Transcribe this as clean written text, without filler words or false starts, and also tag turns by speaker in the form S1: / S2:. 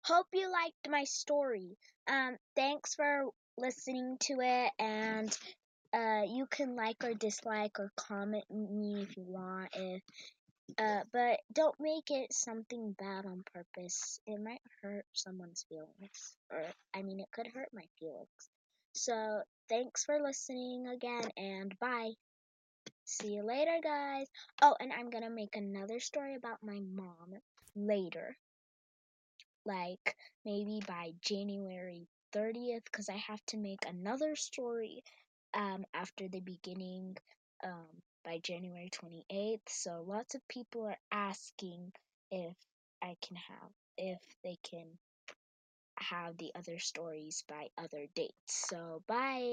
S1: hope you liked my story. Thanks for listening to it, and you can like or dislike or comment me if you want. But don't make it something bad on purpose. It might hurt someone's feelings, or I mean, it could hurt my feelings. So thanks for listening again, and bye. See you later, guys. Oh, and I'm gonna make another story about my mom later, like maybe by January 30th, because I have to make another story after the beginning by January 28th. So lots of people are asking if if they can have the other stories by other dates. So bye.